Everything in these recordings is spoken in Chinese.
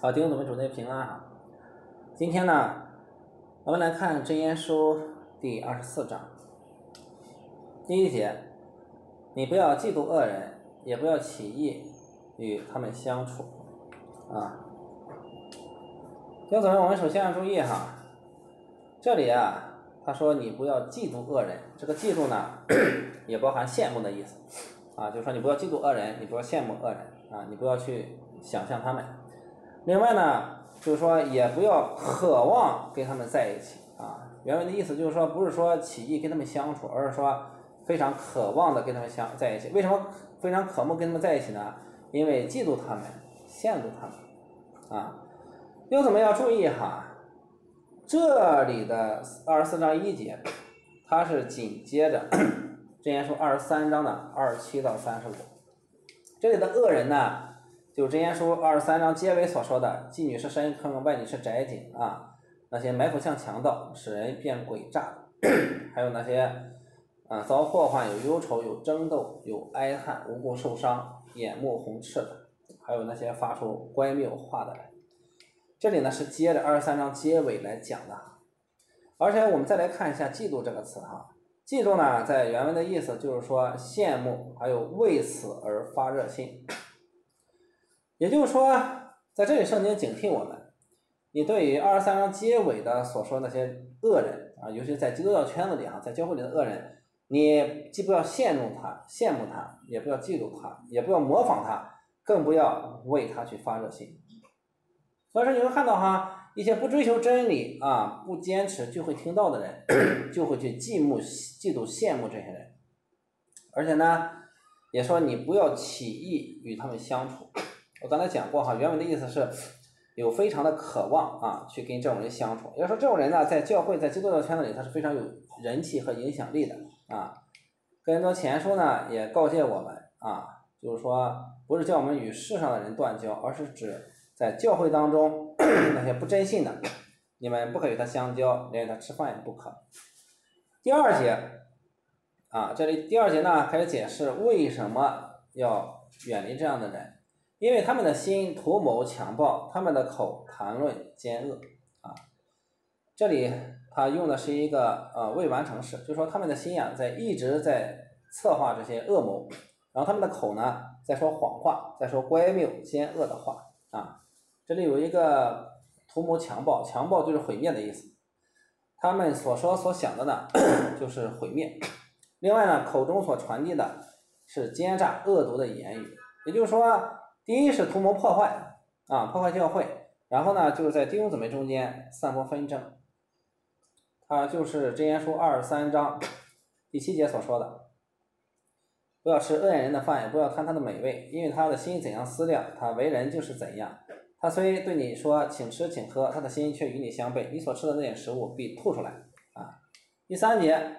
好，弟兄姊妹主内平安哈。今天呢，我们来看箴言书第24章。第1节，你不要嫉妒恶人，也不要起意与他们相处啊。弟兄姊妹，我们首先要注意哈，这里啊，他说你不要嫉妒恶人，这个嫉妒呢，也包含羡慕的意思啊，就是说你不要嫉妒恶人，你不要羡慕恶人啊，你不要去想象他们。另外呢，就是说也不要渴望跟他们在一起啊。原文的意思就是说，不是说起意跟他们相处，而是说非常渴望的跟他们在一起。为什么非常渴慕跟他们在一起呢？因为嫉妒他们，羡慕他们啊。又怎么要注意哈？这里的24章1节，它是紧接着箴言书23章的27到35。这里的恶人呢，就箴言书23章结尾所说的，妓女是深坑，外女是窄井啊，那些埋伏像强盗，使人变诡诈的，还有那些遭祸患、有忧愁、有争斗、有哀叹、无故受伤、眼目红赤的，还有那些发出乖谬话的人。这里呢是接着23章结尾来讲的。而且我们再来看一下嫉妒这个词哈，嫉妒呢在原文的意思就是说羡慕，还有为此而发热心。也就是说，在这里圣经警惕我们，你对于23章结尾的所说那些恶人啊，尤其在基督教圈子里在教会里的恶人，你既不要羡慕他、也不要嫉妒他，也不要模仿他，更不要为他去发热心。所以说你会看到一些不追求真理啊、不坚持聚会听道的人，就会去嫉妒、羡慕这些人。而且呢，也说你不要起意与他们相处。我刚才讲过原文的意思是有非常的渴望去跟这种人相处。也就是说这种人呢，在教会、在基督教圈子里，他是非常有人气和影响力的啊。哥林多前书呢也告诫我们就是说不是叫我们与世上的人断交，而是指在教会当中那些不真信的，你们不可与他相交，连与他吃饭也不可。第2节这里第2节呢开始解释为什么要远离这样的人。因为他们的心图谋强暴，他们的口谈论奸恶这里他用的是一个未完成式，就是说他们的心一直在策划这些恶谋，然后他们的口呢在说谎话，在说乖谬奸恶的话这里有一个图谋强暴，强暴就是毁灭的意思，他们所说所想的呢就是毁灭。另外呢，口中所传递的是奸诈恶毒的言语，也就是说第一是图谋破坏破坏教会，然后呢就是在弟兄姊妹中间散播纷争。就是箴言书23章第7节所说的，不要吃恶人的饭，也不要贪他的美味，因为他的心怎样思量，他为人就是怎样。他虽对你说请吃请喝，他的心却与你相悖，你所吃的那点食物必吐出来第3节，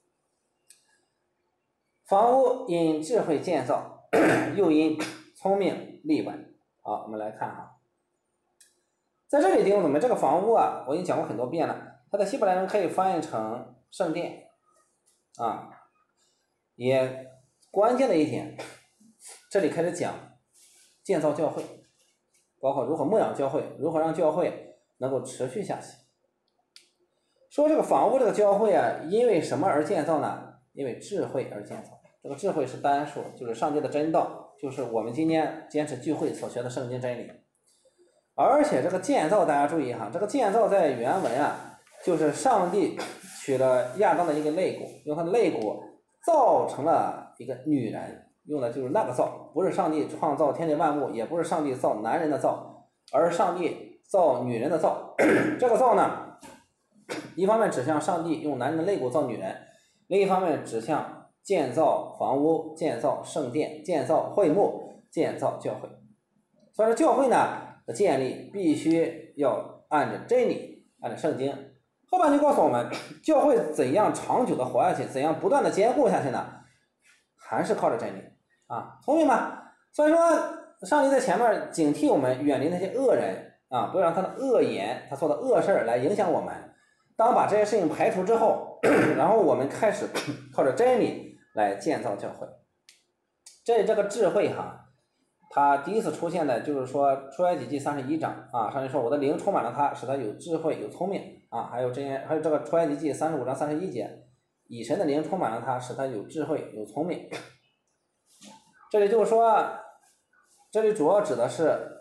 房屋因智慧建造，又因聪明立稳。好，我们来看在这里弟兄姊妹，这个房屋我已经讲过很多遍了，它的希伯来文可以翻译成圣殿也关键的一点，这里开始讲建造教会，包括如何牧养教会，如何让教会能够持续下去。说这个房屋这个教会因为什么而建造呢？因为智慧而建造。这个智慧是单数，就是上帝的真道，就是我们今天坚持聚会所学的圣经真理。而且这个建造大家注意这个建造在原文就是上帝取了亚当的一个肋骨，用他的肋骨造成了一个女人，用的就是那个造，不是上帝创造天地万物，也不是上帝造男人的造，而是上帝造女人的造。这个造呢，一方面指向上帝用男人的肋骨造女人，另一方面指向建造房屋、建造圣殿、建造会幕、建造教会。所以说教会呢的建立必须要按着真理，按照圣经。后半句告诉我们，教会怎样长久的活下去，怎样不断的坚固下去呢？还是靠着真理聪明吧？所以说上帝在前面警惕我们远离那些恶人不要让他的恶言，他做的恶事来影响我们。当把这些事情排除之后，然后我们开始靠着真理来建造教会。这个智慧它第一次出现的就是说出埃及记31章啊，上面说我的灵充满了他，使他有智慧有聪明啊，还有这个出埃及记35章31节，以神的灵充满了他，使他有智慧有聪明。这里就是说，这里主要指的是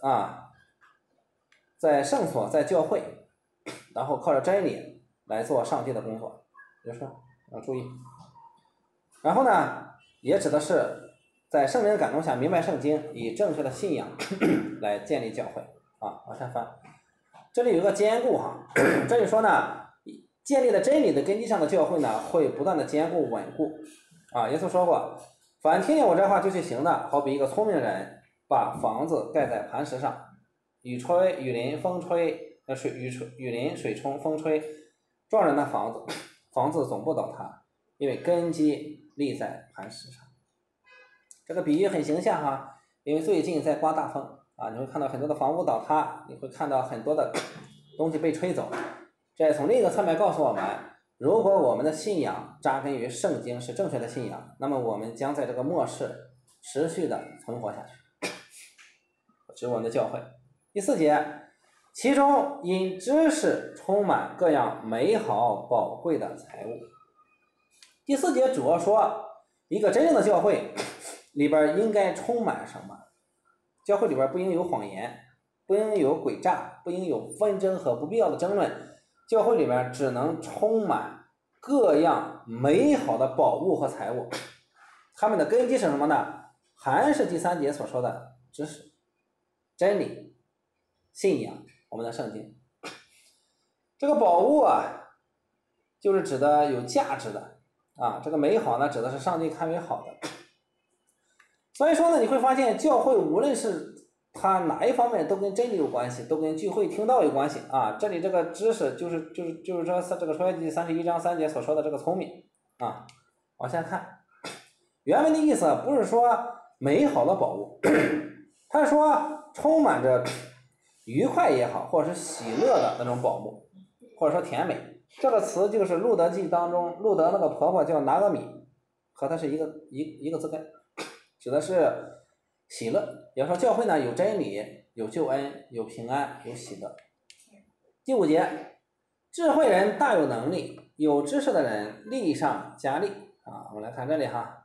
在圣所在教会，然后靠着真理来做上帝的工作，就是要注意。然后呢，也指的是在圣灵感动下明白圣经，以正确的信仰来建立教会啊。往下翻，这里有个坚固哈，这里说呢，建立的真理的根基上的教会呢，会不断的坚固稳固啊。耶稣说过，凡听见我这话就去行的，好比一个聪明人把房子盖在磐石上，雨吹雨淋风吹雨淋水冲风吹，撞人的房子，房子总不倒塌，因为根基立在磐石上。这个比喻很形象哈，因为最近在刮大风啊，你会看到很多的房屋倒塌，你会看到很多的东西被吹走。这从另一个侧面告诉我们，如果我们的信仰扎根于圣经是正确的信仰，那么我们将在这个末世持续的存活下去。这是我们的教会。第4节，其中因知识充满各样美好宝贵的财物。第4节主要说一个真正的教会里边应该充满什么？教会里边不应有谎言，不应有诡诈，不应有纷争和不必要的争论。教会里边只能充满各样美好的宝物和财物。他们的根基是什么呢？还是第3节所说的知识、真理、信仰，我们的圣经。这个宝物啊，就是指的有价值的啊，这个美好呢，指的是上帝看为好的。所以说呢，你会发现教会无论是它哪一方面都跟真理有关系，都跟聚会听道有关系啊。这里这个知识就是说这个出埃及31章3节所说的这个聪明啊。往下看，原文的意思不是说美好的宝物，他说充满着愉快也好，或者是喜乐的那种宝物，或者说甜美。这个词就是路德记当中路德那个婆婆叫拿俄米，和它是一个字根，指的是喜乐。也说教会呢有真理，有救恩，有平安，有喜乐。第5节，智慧人大有能力，有知识的人力上加力啊。我们来看这里哈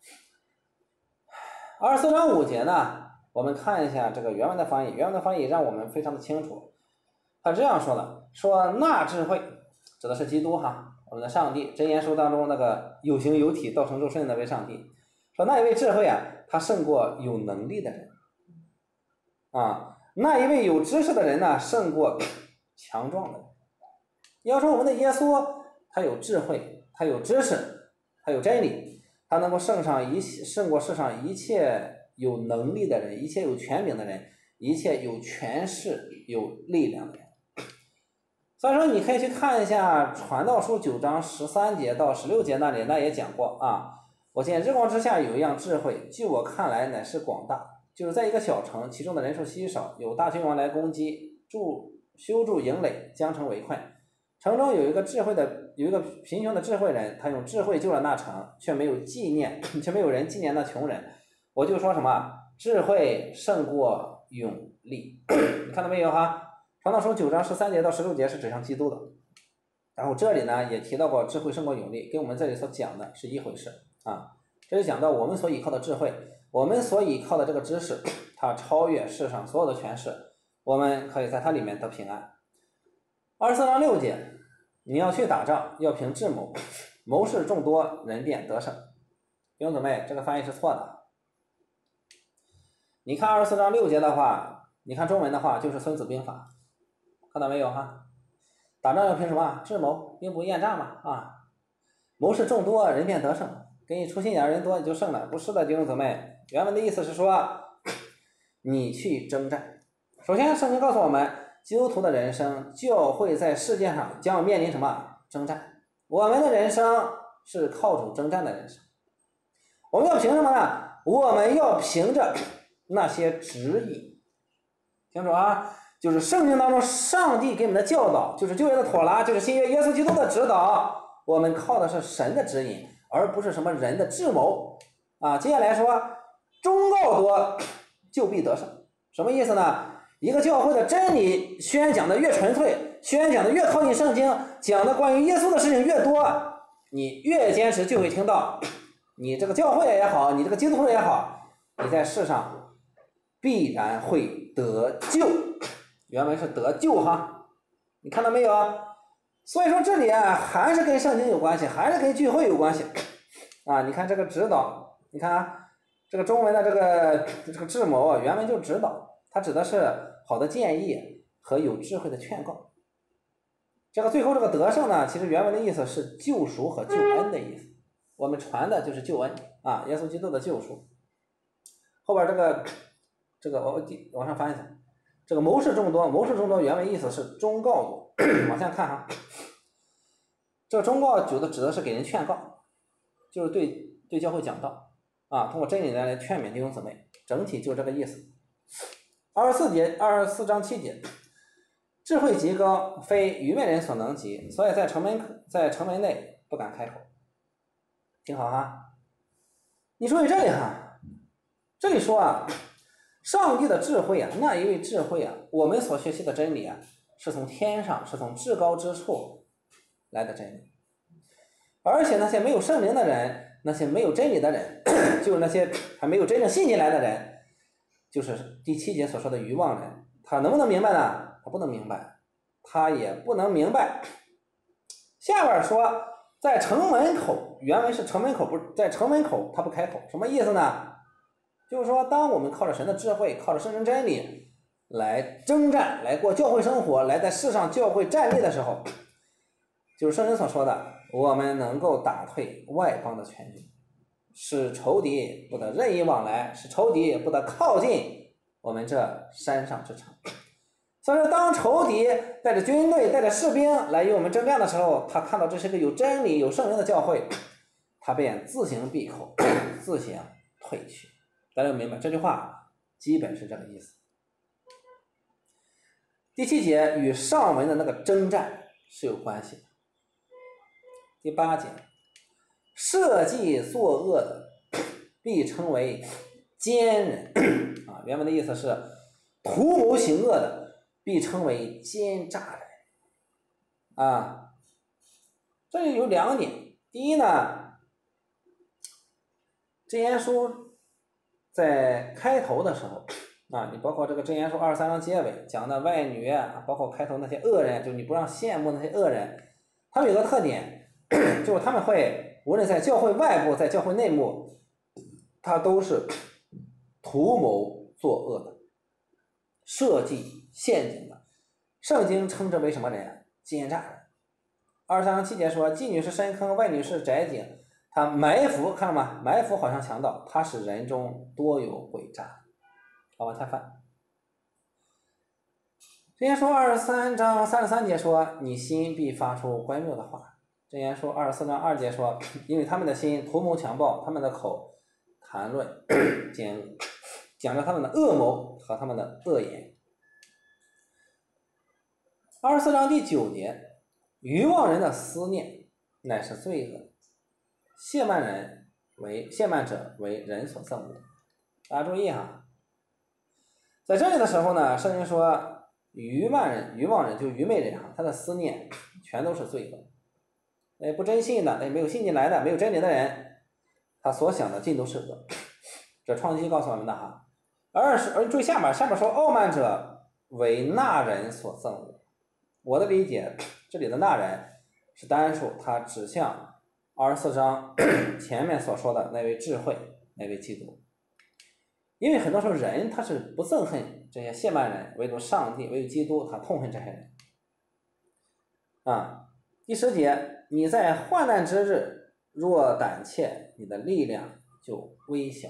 ，24章5节呢，我们看一下这个原文的翻译。原文的翻译让我们非常的清楚，他这样说的，说那智慧指的是基督哈，我们的上帝。箴言书当中那个有形有体道成肉身的那位上帝，说那一位智慧啊，他胜过有能力的人啊，那一位有知识的人呢，胜过强壮的人。要说我们的耶稣，他有智慧，他有知识，他有真理，他能够胜过世上一切有能力的人，一切有权柄的人，一切有权势有力量的人。所以说你可以去看一下传道书9章13节到16节那里，那也讲过啊。我见日光之下有一样智慧，据我看来乃是广大，就是在一个小城，其中的人数稀少，有大君王来攻击，修筑营垒，将城围困。城中有一个贫穷的智慧人，他用智慧救了那城，却没有人纪念那穷人。我就说什么智慧胜过勇力你看到没有哈？传道书9章13节到16节是指向基督的。然后这里呢也提到过智慧胜过勇力，跟我们这里所讲的是一回事啊。这里讲到我们所依靠的智慧，我们所依靠的这个知识，它超越世上所有的权势，我们可以在它里面得平安。24章6节，你要去打仗，要凭智谋，谋士众多，人便得胜。弟兄姊妹，这个翻译是错的。你看24章6节的话，你看中文的话就是孙子兵法，看到没有哈？打仗要凭什么？智谋，兵不厌诈嘛啊！谋士众多，人便得胜，给你出心眼人多你就胜了，不是的，弟兄姊妹。原文的意思是说，你去征战。首先，圣经告诉我们，基督徒的人生，教会在世界上将要面临什么？征战。我们的人生是靠主征战的人生。我们要凭什么呢？我们要凭着那些指引。清楚啊？就是圣经当中上帝给我们的教导，就是旧约的妥拉，就是新约耶稣基督的指导。我们靠的是神的指引，而不是什么人的智谋啊。接下来说，忠告多， 就必得胜。什么意思呢？一个教会的真理宣讲的越纯粹，宣讲的越靠近圣经，讲的关于耶稣的事情越多，你越坚持就会听到，你这个教会也好，你这个基督徒也好，你在世上必然会得救。原文是得救哈，你看到没有啊？所以说这里啊还是跟圣经有关系，还是跟聚会有关系啊。你看这个指导，你看啊，这个中文的这个智谋啊，原文就指导，它指的是好的建议和有智慧的劝告。这个最后这个得胜呢，其实原文的意思是救赎和救恩的意思。我们传的就是救恩啊，耶稣基督的救赎。后边这个我往上翻一下，这个谋士众多，谋士众多原文意思是忠告多。往下看哈，这个忠告指的是给人劝告，就是对教会讲道啊，通过真理来劝勉弟兄姊妹，整体就这个意思。24章7节，智慧极高，非愚昧人所能及，所以在城门内不敢开口。听好哈，你注意这里哈，这里说啊，上帝的智慧啊，那一位智慧啊，我们所学习的真理啊，是从天上，是从至高之处来的真理。而且那些没有圣灵的人，那些没有真理的人，就是那些还没有真正信进来的人，就是第7节所说的愚妄人，他能不能明白呢？他不能明白，他也不能明白。下边说在城门口，原文是城门口，不是在城门口他不开口，什么意思呢？就是说当我们靠着神的智慧，靠着圣经真理来征战，来过教会生活，来在世上教会站立的时候，就是圣经所说的，我们能够打退外邦的全军，使仇敌不得任意往来，使仇敌不得靠近我们这山上之城。所以说当仇敌带着军队带着士兵来与我们征战的时候，他看到这是个有真理有圣灵的教会，他便自行闭口，自行退去。大家明白这句话基本是这个意思。第7节与上文的那个征战是有关系的。第8节，设计作恶的必称为奸人啊，原文的意思是图谋行恶的必称为奸诈人啊。这里有2点，第一呢，箴言书在开头的时候啊，你包括这个箴言书23章结尾讲的外女啊，包括开头那些恶人，就你不让羡慕那些恶人，他们有个特点，就是他们会无论在教会外部在教会内部，他都是图谋作恶的，设计陷阱的。圣经称之为什么人？奸诈人。23章7节说，妓女是深坑，外女是窄井，他埋伏，看到吗？埋伏好像强盗，他使人中多有诡诈。好，往下翻。箴言书23章33节说，你心必发出乖谬的话。箴言书24章2节说，因为他们的心图谋强暴，他们的口谈论奸恶，讲着他们的恶谋和他们的恶言。24章第9节，愚妄人的思念乃是罪恶，亵慢者为人所憎恶。大家注意哈，在这里的时候呢，圣经说愚妄人就愚昧人哈，他的思念全都是罪恶。不真信的，没有信进来的，没有真理的人，他所想的尽都是恶。这创世纪告诉我们的哈。而注意下面说傲慢者为那人所憎恶。我的理解，这里的那人是单数，他指向24章前面所说的那位智慧，那位基督。因为很多时候人他是不憎恨这些亵慢人，唯独上帝，唯独基督他痛恨这些人啊。第10节，你在患难之日若胆怯，你的力量就微小。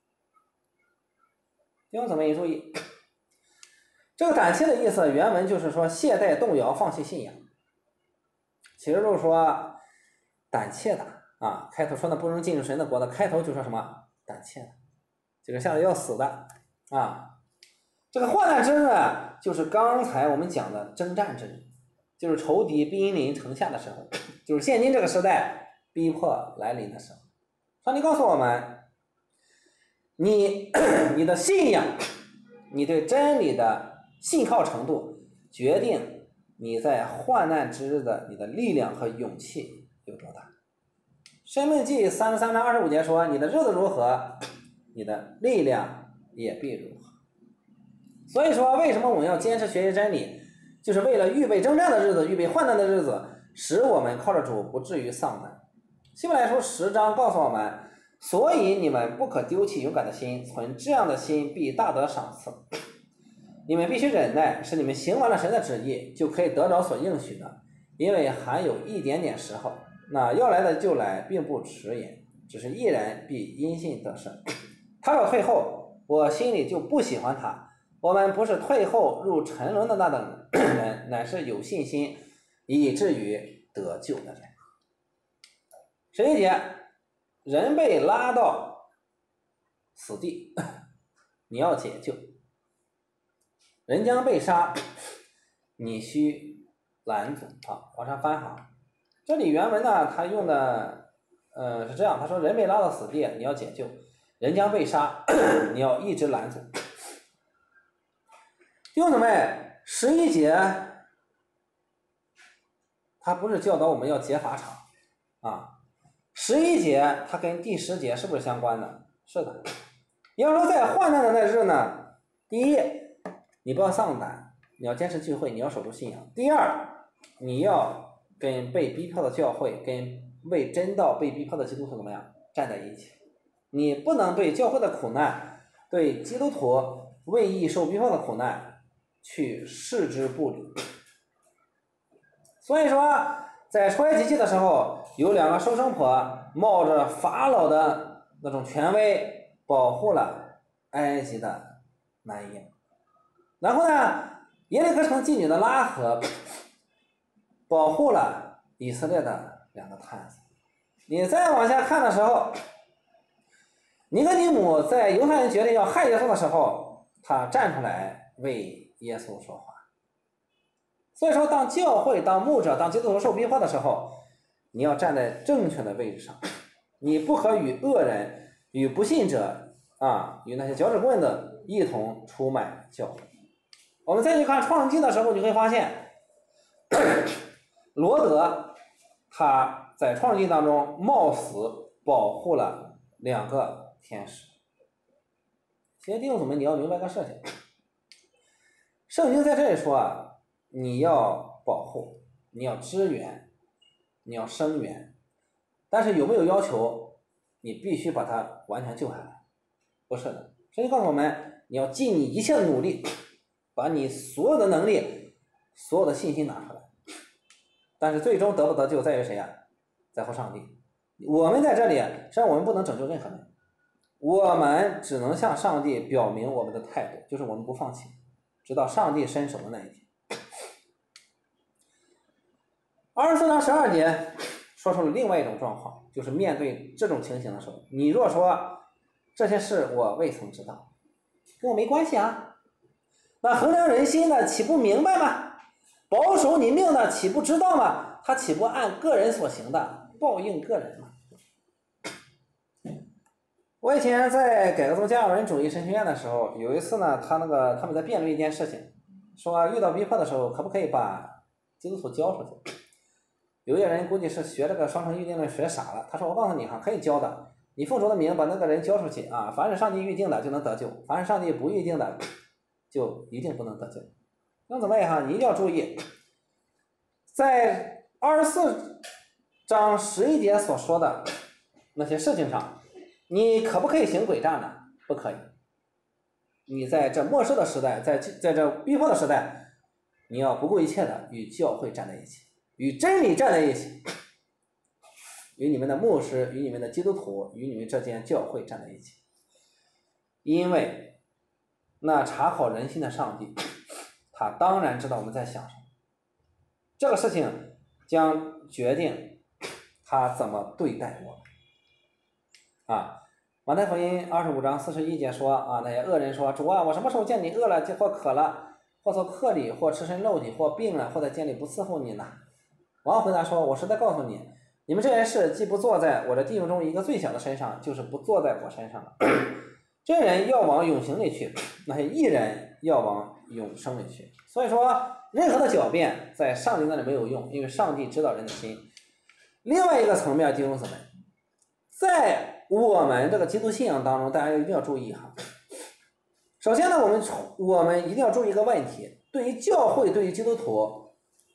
弟兄姊妹注意，这个胆怯的意思原文就是说懈怠动摇放弃信仰，其实就是说胆怯的啊。开头说的不能进入神的国的，开头就说什么胆怯的，就是吓得要死的啊。这个患难之日呢，就是刚才我们讲的征战之日，就是仇敌兵临城下的时候，就是现今这个时代逼迫来临的时候。上帝告诉我们， 你的信仰，你对真理的信靠程度，决定你在患难之日的你的力量和勇气有多大。申命记33章25节说，你的日子如何，你的力量也必如何。所以说为什么我们要坚持学习真理，就是为了预备征战的日子，预备患难的日子，使我们靠着主不至于丧胆。希伯来书10章告诉我们，所以你们不可丢弃勇敢的心，存这样的心必大得赏赐。你们必须忍耐，使你们行完了神的旨意，就可以得着所应许的，因为还有一点点时候，那要来的就来，并不迟延，只是一人必因信得胜。他要退后，我心里就不喜欢他。我们不是退后入沉沦的那等人，乃是有信心以至于得救的人。11节，人被拉到死地，你要解救；人将被杀，你需拦阻。往上翻哈，这里原文呢，他用的是这样，他说人被拉到死地，你要解救；人将被杀，你要一直拦阻。弟兄姊妹，11节他不是教导我们要劫法场啊。11节它跟第10节是不是相关的？是的。要说在患难的那日呢，第一，你不要丧胆，你要坚持聚会，你要守住信仰。第二，你要跟被逼迫的教会，跟为真道被逼迫的基督徒怎么样站在一起。你不能对教会的苦难，对基督徒为义受逼迫的苦难去视之不理。所以说在出埃及记的时候，有2个收生婆冒着法老的那种权威保护了埃及的男婴。然后呢，耶利哥城妓女的拉合保护了以色列的2个探子。你再往下看的时候，尼哥底母在犹太人决定要害耶稣的时候，他站出来为耶稣说话。所以说当教会，当牧者，当基督徒受逼迫的时候，你要站在正确的位置上，你不可与恶人，与不信者与那些搅屎棍的一同出卖教会。我们再去看创世纪的时候，你会发现罗德他在创世纪当中冒死保护了2个天使。其实弟兄姊妹，你要明白个事情，圣经在这里说你要保护，你要支援，你要声援，但是有没有要求你必须把它完全救下来？不是的。圣经告诉我们，你要尽你一切的努力，把你所有的能力，所有的信心拿出来。但是最终得不得救在于谁在乎上帝。我们在这里，实际上我们不能拯救任何人，我们只能向上帝表明我们的态度，就是我们不放弃，直到上帝伸手的那一天。24章12节说出了另外一种状况，就是面对这种情形的时候，你若说这些事我未曾知道，跟我没关系那衡量人心的岂不明白吗？保守你命的岂不知道吗？他岂不按个人所行的报应个人吗？我以前在改革宗加尔文主义神学院的时候，有一次呢，他们在辩论一件事情，说遇到逼迫的时候可不可以把基督徒交出去。有些人估计是学这个双重预定论学傻了，他说我告诉你可以交的，你奉主的名把那个人交出去凡是上帝预定的就能得救，凡是上帝不预定的就一定不能得救。那怎么样你一定要注意，在24章11节所说的那些事情上，你可不可以行诡诈呢？不可以。你在这末世的时代，在这逼迫的时代，你要不顾一切的与教会站在一起，与真理站在一起，与你们的牧师，与你们的基督徒，与你们这间教会站在一起。因为那查考人心的上帝，他当然知道我们在想什么，这个事情将决定他怎么对待我们马太福音25章41节说那些恶人说，主我什么时候见你饿了或渴了，或做客旅，或赤身露体，或病了，或在监里不伺候你呢？王回答说，我实在告诉你，你们这件事既不做在我的弟兄中一个最小的身上，就是不做在我身上了。 这人要往永刑里去，那些义人要往永生里去。所以说，任何的狡辩在上帝那里没有用，因为上帝知道人的心。另外一个层面，弟兄姊妹，在我们这个基督信仰当中，大家一定要注意哈。首先呢，我们一定要注意一个问题：对于教会，对于基督徒，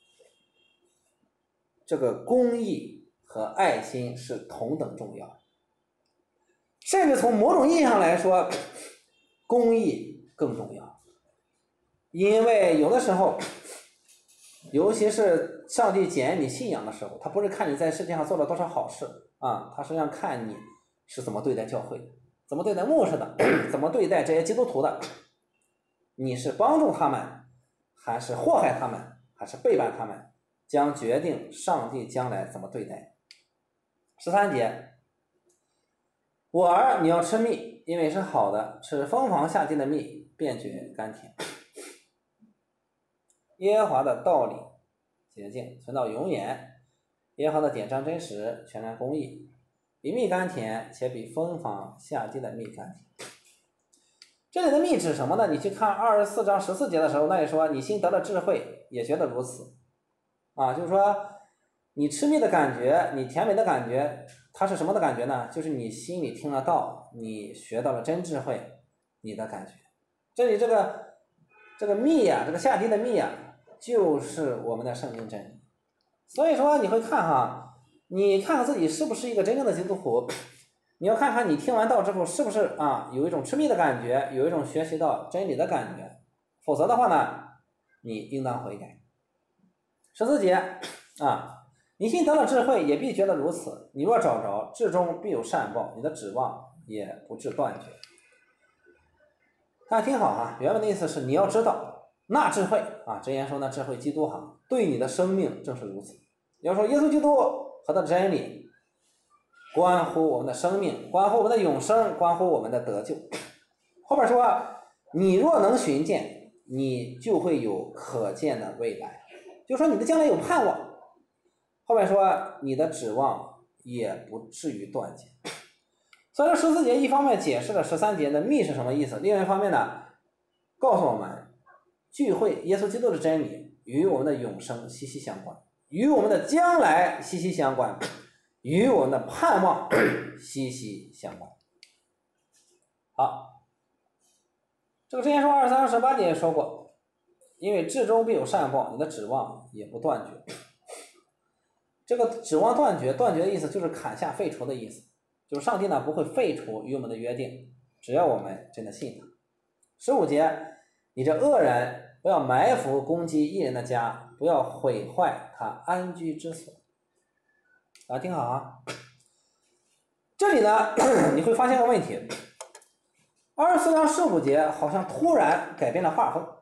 这个公义和爱心是同等重要的。甚至从某种意义上来说，公义更重要。因为有的时候，尤其是上帝检验你信仰的时候，他不是看你在世界上做了多少好事啊，他实际上看你是怎么对待教会的，怎么对待牧师的，怎么对待这些基督徒的。你是帮助他们，还是祸害他们，还是背叛他们，将决定上帝将来怎么对待。13节，我儿，你要吃蜜，因为是好的，吃蜂房下地的蜜，便觉甘甜。耶和华的道理洁净，存到永远。耶和华的典章真实，全然公义，比蜜甘甜，且比蜂房下地的蜜甘甜。这里的蜜指什么呢？你去看24章14节的时候，那里说你心得了智慧，也觉得如此啊，就是说你吃蜜的感觉，你甜美的感觉，它是什么的感觉呢？就是你心里听了道，你学到了真智慧，你的感觉。这里这个蜜呀，这个下地的蜜呀，就是我们的圣经真理。所以说你会看哈，你看看自己是不是一个真正的基督徒，你要看看你听完道之后是不是啊有一种吃蜜的感觉，有一种学习到真理的感觉，否则的话呢，你应当悔改。14节啊，你心得了智慧，也必觉得如此。你若找着，至终必有善报，你的指望也不致断绝。大家听好啊，原文的意思是你要知道，那智慧啊，箴言说那智慧基督哈，对你的生命正是如此。要说耶稣基督和他的真理，关乎我们的生命，关乎我们的永生，关乎我们的得救。后边说，你若能寻见，你就会有可见的未来，就说你的将来有盼望。后面说你的指望也不至于断绝。所以说14节一方面解释了13节的蜜是什么意思，另外一方面呢，告诉我们聚会耶稣基督的真理与我们的永生息息相关，与我们的将来息息相关，与我们的盼望息息相关。好，这个箴言书23、18节也说过，因为至终必有善报，你的指望也不断绝。这个指望断绝，断绝的意思就是砍下废除的意思，就是上帝呢不会废除与我们的约定，只要我们真的信他。15节，你这恶人不要埋伏攻击义人的家，不要毁坏他安居之所。大家听好啊，这里呢你会发现个问题，24章15节好像突然改变了画风。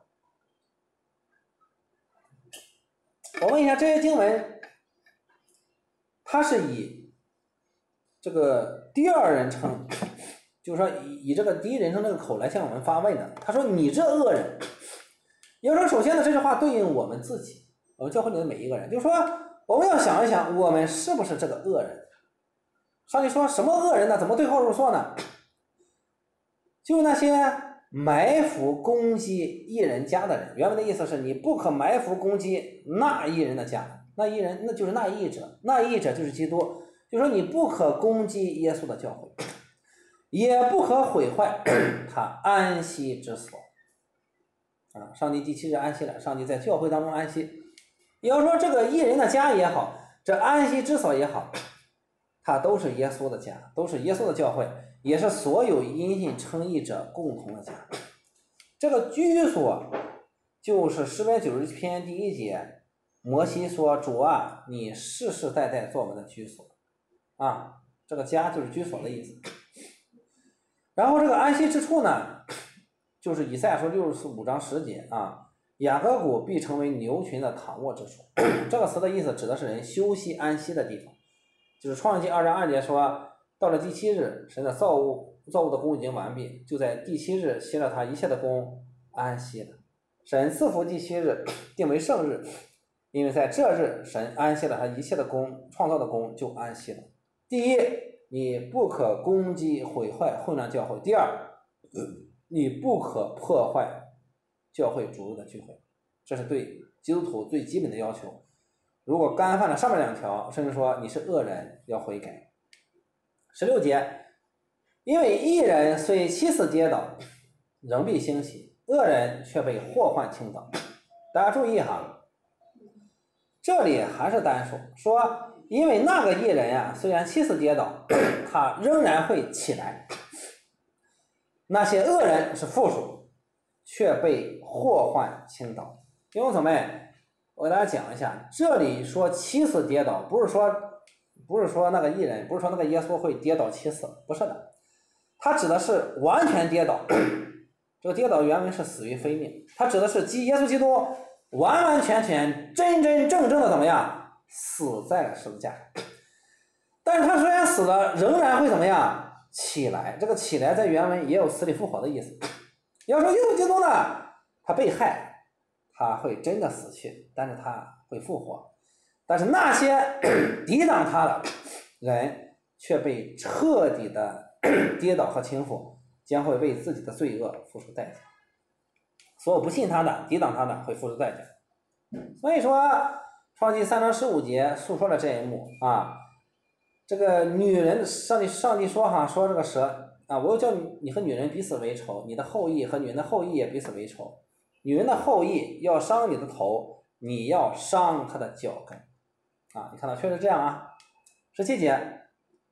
我问一下，这些经文它是以这个第二人称，就是说以这个第一人称这个口来向我们发问的。他说你这恶人，也就是说首先呢，这句话对应我们自己，我们教会里的每一个人，就是说我们要想一想，我们是不是这个恶人。上帝说什么恶人呢？怎么对号入座呢？就那些埋伏攻击义人家的人，原文的意思是你不可埋伏攻击那义人的家，那义人那就是那义者，那义者就是基督，就说你不可攻击耶稣的教会，也不可毁坏他安息之所。啊，上帝第7日安息了，上帝在教会当中安息。也就是说，这个义人的家也好，这安息之所也好，它都是耶稣的家，都是耶稣的教会，也是所有因信称义者共同的家。这个居所就是诗篇90篇第1节，摩西说：“主啊，你世世代代做我们的居所。”啊，这个家就是居所的意思。然后这个安息之处呢，就是以赛亚书65章10节啊，雅各谷必成为牛群的躺卧之处。这个词的意思指的是人休息安息的地方。就是创世纪2章2节说，到了第7日，神的造物的工已经完毕，就在第7日歇了他一切的工，安息了。神赐福第7日，定为圣日，因为在这日神安息了他一切的工，创造的工就安息了。第一，你不可攻击毁坏混乱教会；第二， 你不可破坏教会主日的聚会，这是对基督徒最基本的要求。如果干犯了上面2条，甚至说你是恶人，要悔改。16节，因为义人虽7次跌倒，仍必兴起，恶人却被祸患倾倒。大家注意哈，这里还是单数，说因为那个义人呀，虽然7次跌倒，他仍然会起来。那些恶人是复数，却被祸患倾倒。弟兄姊妹，我给大家讲一下，这里说7次跌倒，不是说那个义人，不是说那个耶稣会跌倒7次，不是的，他指的是完全跌倒。这个跌倒原文是死于非命，他指的是耶稣基督完完全全真真正正的怎么样，死在了十字架上。但是他虽然死了，仍然会怎么样，起来。这个起来在原文也有死里复活的意思。要说耶稣基督呢，他被害，他会真的死去，但是他会复活。但是那些抵挡他的人却被彻底的跌倒和倾覆，将会为自己的罪恶付出代价。所有不信他的、抵挡他的会付出代价。所以说创纪3章15节述说了这一幕啊。这个女人，上帝说说这个蛇啊，我又叫你和女人彼此为仇，你的后裔和女人的后裔也彼此为仇。女人的后裔要伤你的头，你要伤她的脚跟啊。你看到确实这样啊。17节，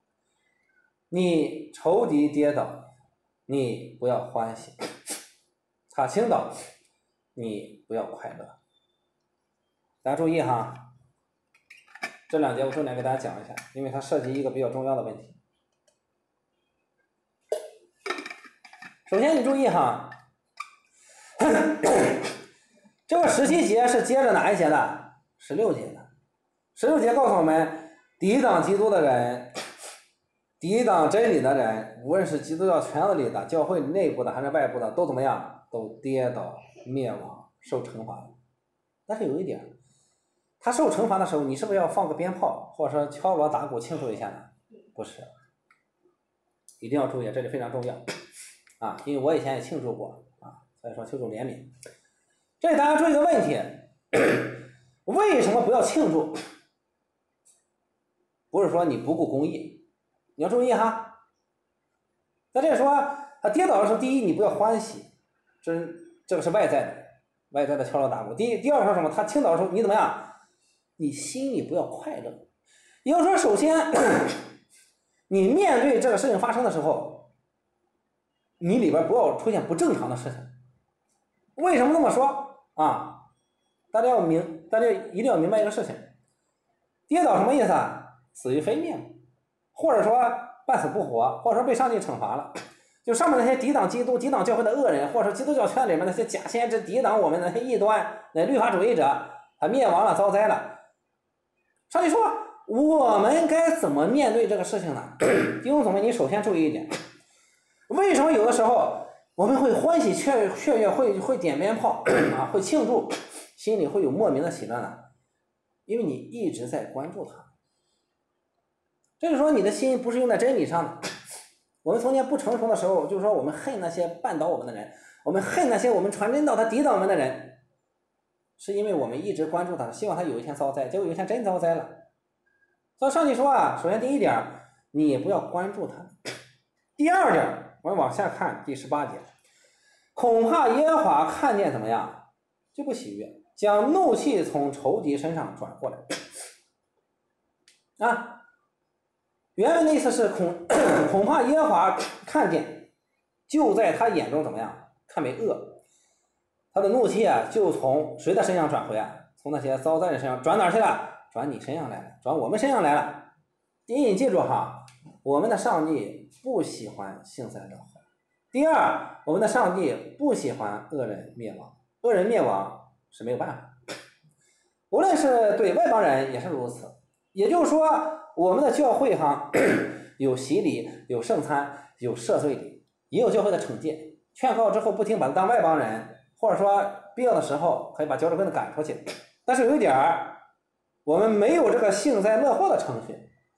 你仇敌跌倒，你不要欢喜，他倾倒，你不要快乐。大家注意哈，这2节我重点给大家讲一下，因为它涉及一个比较重要的问题。首先你注意哈，这个17节是接着哪一节的？16节的。16节告诉我们，抵挡基督的人，抵挡真理的人，无论是基督教圈子里的、教会内部的还是外部的，都怎么样？都跌倒灭亡，受惩罚。但是有一点，他受惩罚的时候，你是不是要放个鞭炮，或者说敲锣打鼓庆祝一下呢？不是，一定要注意，这里非常重要啊！因为我以前也庆祝过啊，所以说求主怜悯。这里大家注意一个问题，为什么不要庆祝？不是说你不顾公义，你要注意哈。在这里说他跌倒的时候，第一你不要欢喜，这个是外在的敲锣打鼓。第二说什么？他倾倒的时候你怎么样？你心里不要快乐。也就是说，首先你面对这个事情发生的时候，你里边不要出现不正常的事情。为什么这么说啊？大家一定要明白一个事情，跌倒什么意思啊？死于非命，或者说半死不活，或者说被上帝惩罚了。就上面那些抵挡基督、抵挡教会的恶人，或者说基督教圈里面那些假先知抵挡我们那些异端、那律法主义者，他灭亡了、遭灾了。上帝说，我们该怎么面对这个事情呢？弟兄姊妹，你首先注意一点，为什么有的时候我们会欢喜雀跃，会点鞭炮啊，会庆祝，心里会有莫名的喜乐呢？因为你一直在关注它。这就是说你的心不是用在真理上的。我们从前不成熟的时候，就是说我们恨那些绊倒我们的人，我们恨那些我们传真道他抵挡我们的人，是因为我们一直关注他，希望他有一天遭灾，结果有一天真遭灾了。所以上帝说啊，首先第一点，你不要关注他。第二点，我们往下看第18节，恐怕耶和华看见怎么样，就不喜悦，将怒气从仇敌身上转过来。啊，原文的意思是恐怕耶和华看见，就在他眼中怎么样，看为恶，他的怒气啊就从谁的身上转回啊？从那些遭灾的身上转哪儿去了？转你身上来了，转我们身上来了。第一，你记住哈，我们的上帝不喜欢幸灾乐祸。第二，我们的上帝不喜欢恶人灭亡，恶人灭亡是没有办法，无论是对外邦人也是如此。也就是说，我们的教会哈，有洗礼，有圣餐，有赦罪礼，也有教会的惩戒，劝告之后不听，把他当外邦人，或者说必要的时候可以把交流分子赶出去。但是有一点，我们没有这个幸灾乐祸的程序，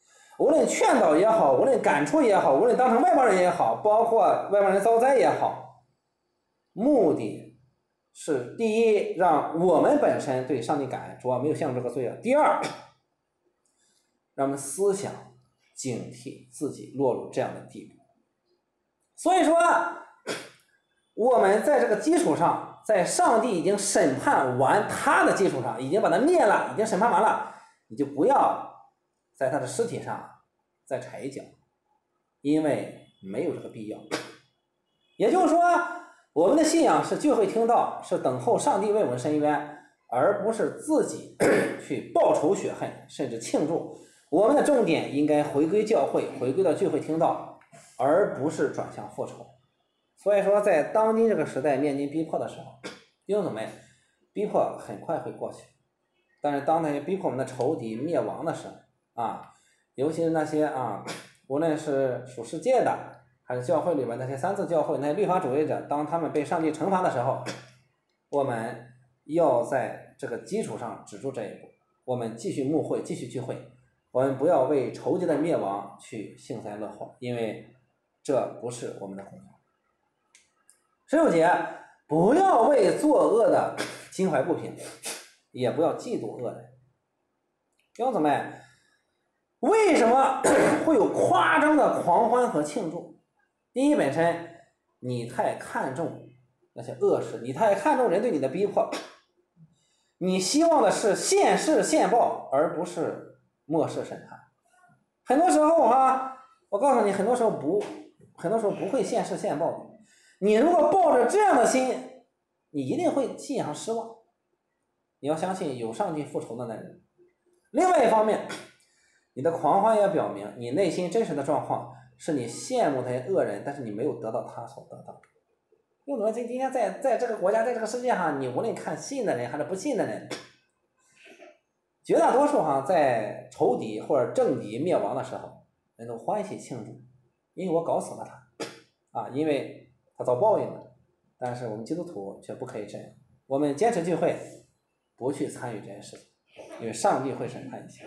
无论劝导也好，无论赶出也好，无论当成外邦人也好，包括外邦人遭灾也好，目的是第一，让我们本身对上帝感恩，主要没有陷入这个罪恶；第二，让我们思想警惕自己落入这样的地步。所以说，我们在这个基础上，在上帝已经审判完他的基础上，已经把他灭了，已经审判完了，你就不要在他的尸体上再踩一脚，因为没有这个必要。也就是说，我们的信仰是聚会听道，是等候上帝为我们伸冤，而不是自己去报仇雪恨，甚至庆祝。我们的重点应该回归教会，回归到聚会听道，而不是转向复仇。所以说，在当今这个时代面临逼迫的时候，弟兄姊妹，逼迫很快会过去，但是当那些逼迫我们的仇敌灭亡的时候尤其是那些无论是属世界的，还是教会里面那些三次教会那些律法主义者，当他们被上帝惩罚的时候，我们要在这个基础上止住这一步，我们继续牧会，继续聚会，我们不要为仇敌的灭亡去幸灾乐祸，因为这不是我们的工作。16节，不要为作恶的心怀不平，也不要嫉妒恶人。弟兄姊妹，为什么会有夸张的狂欢和庆祝？第一，本身你太看重那些恶事，你太看重人对你的逼迫，你希望的是现世现报，而不是末世审判。很多时候我告诉你，很多时候不会现世现报的。你如果抱着这样的心，你一定会信仰失望。你要相信有上帝复仇的那人。另外一方面，你的狂欢也表明你内心真实的状况是你羡慕那些恶人，但是你没有得到他所得到的。因为今天在这个国家，在这个世界上，你无论看信的人还是不信的人，绝大多数在仇敌或者政敌灭亡的时候，人都欢喜庆祝，因为我搞死了他因为他遭报应了。但是我们基督徒却不可以这样，我们坚持聚会，不去参与这件事情，因为上帝会审判一切。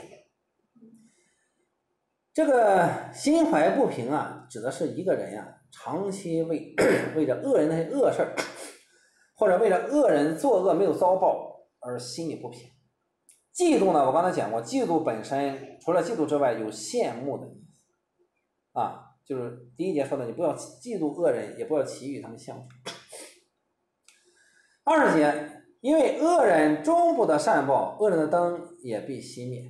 这个心怀不平指的是一个人长期为着恶人那些恶事儿，或者为着恶人作恶没有遭报而心里不平。嫉妒呢，我刚才讲过，嫉妒本身除了嫉妒之外，有羡慕的意思就是第一节说的，你不要嫉妒恶人，也不要奇与他们相处。20节，因为恶人终不得善报，恶人的灯也必熄灭。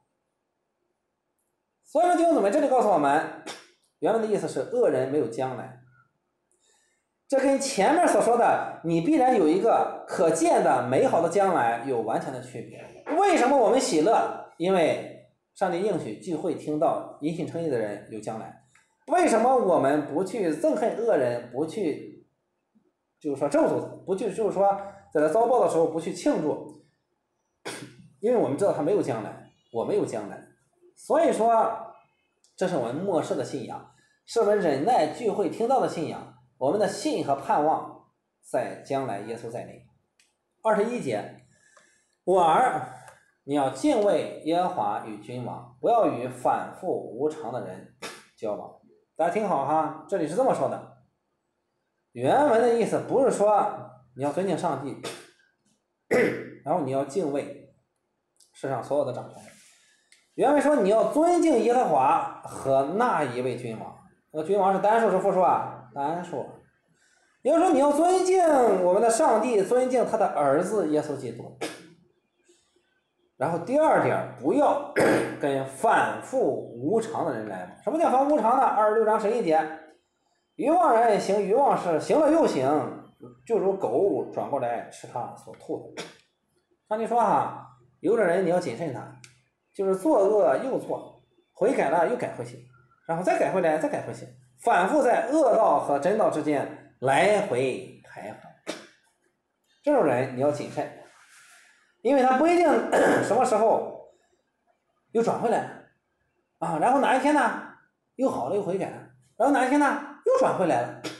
所以说弟兄姊妹，这里告诉我们，原文的意思是恶人没有将来。这跟前面所说的你必然有一个可见的美好的将来有完全的区别。为什么我们喜乐？因为上帝应许聚会听到因信称义的人有将来。为什么我们不去憎恨恶人，不去就是说咒诅，不去就是说在他遭报的时候不去庆祝？因为我们知道他没有将来，我没有将来。所以说这是我们末世的信仰，是我们忍耐聚会听到的信仰，我们的信和盼望在将来耶稣再临。21节，我儿，你要敬畏耶和华与君王，不要与反复无常的人交往。大家听好这里是这么说的，原文的意思不是说你要尊敬上帝，然后你要敬畏世上所有的掌权人。原文说你要尊敬耶和华和那一位君王，那个君王是单数是复数单数。也就是说你要尊敬我们的上帝，尊敬他的儿子耶稣基督。然后第二点，不要跟反复无常的人来往。什么叫反复无常呢？26章11节，愚妄人行愚妄事，行了又行，就如狗转过来吃他所吐的。上帝说有的人你要谨慎他，就是作恶又做，悔改了又改回去，然后再改回来再改回去，反复在恶道和真道之间来回徘徊。这种人你要谨慎，因为他不一定什么时候又转回来然后哪一天呢又好了又悔改了，然后哪一天呢又转回来了。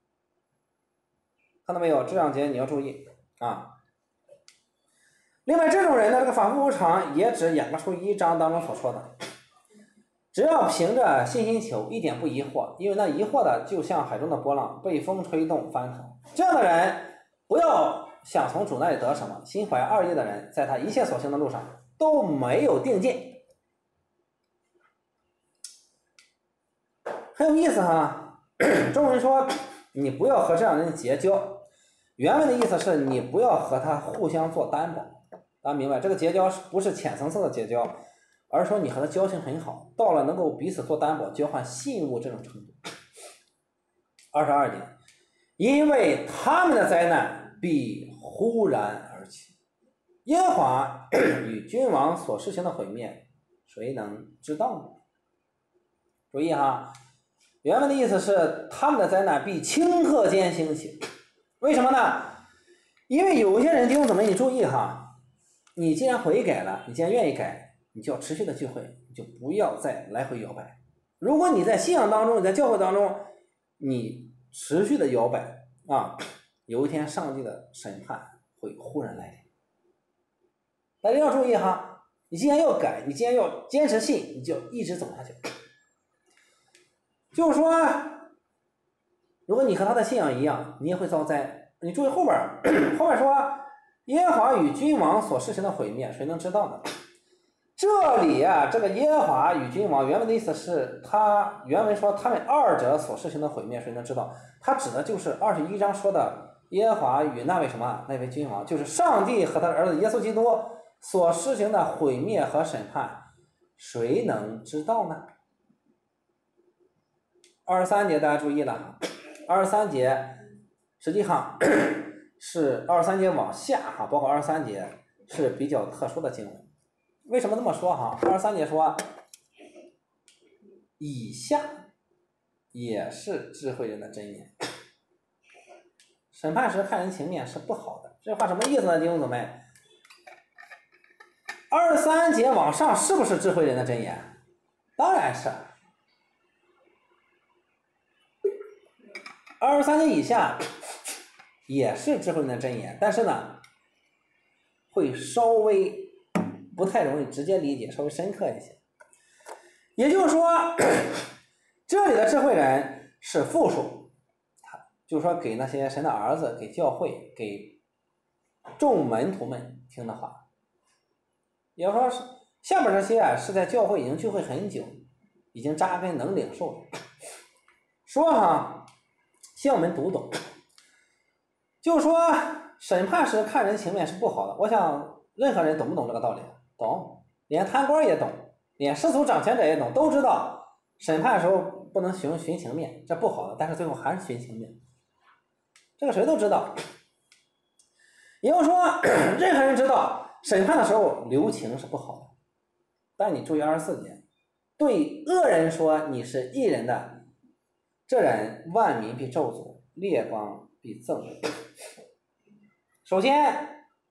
看到没有？这两节你要注意另外这种人呢，这个反复无常也指雅各书1章当中所说的， 只要凭着信心求，一点不疑惑，因为那疑惑的就像海中的波浪，被风吹动翻腾。这样的人不要想从主那里得什么，心怀二意的人，在他一切所行的路上都没有定见。很有意思哈，中文说你不要和这样的人结交，原文的意思是你不要和他互相做担保。大家明白这个结交不是浅层次的结交，而是说你和他交情很好，到了能够彼此做担保、交换信物这种程度。22节，因为他们的灾难必忽然而起，耶和华与君王所施行的毁灭，谁能知道呢？注意哈，原文的意思是他们的灾难必顷刻间兴起。为什么呢？因为有些人弟兄姊妹，你注意哈，你既然悔改了，你既然愿意改，你就要持续的聚会，你就不要再来回摇摆。如果你在信仰当中，你在教会当中，你持续的摇摆啊，有一天上帝的审判会忽然来临。大家要注意哈，你既然要改，你既然要坚持信，你就一直走下去。就是说，如果你和他的信仰一样，你也会遭灾。你注意后边说，耶和华与君王所施行的毁灭，谁能知道呢？这里啊，这个耶和华与君王原文的意思是，他原文说他们二者所施行的毁灭，谁能知道？他指的就是21章说的耶和华与那位什么，那位君王，就是上帝和他的儿子耶稣基督所施行的毁灭和审判，谁能知道呢？23节大家注意了，23节实际上是23节往下哈，包括23节是比较特殊的经文。为什么这么说哈？23节说以下也是智慧人的箴言，审判时看人情面是不好的。这话什么意思呢？弟兄姊妹，23节往上是不是智慧人的箴言？当然是。23节以下也是智慧人的箴言，但是呢，会稍微不太容易直接理解，稍微深刻一些。也就是说，这里的智慧人是复数，就是说给那些神的儿子、给教会、给众门徒们听的话。也就是说，下面这些啊是在教会已经聚会很久，已经扎根能领受的。说哈，希望我们读懂，就是说审判时看人情面是不好的。我想任何人懂不懂这个道理？懂，连贪官也懂，连世俗掌权者也懂，都知道审判的时候不能寻情面，这不好的，但是最后还是寻情面，这个谁都知道。也就是说，任何人知道审判的时候留情是不好的。但你注意24节，对恶人说你是义人的，这人万民必咒诅，列邦必憎恶。首先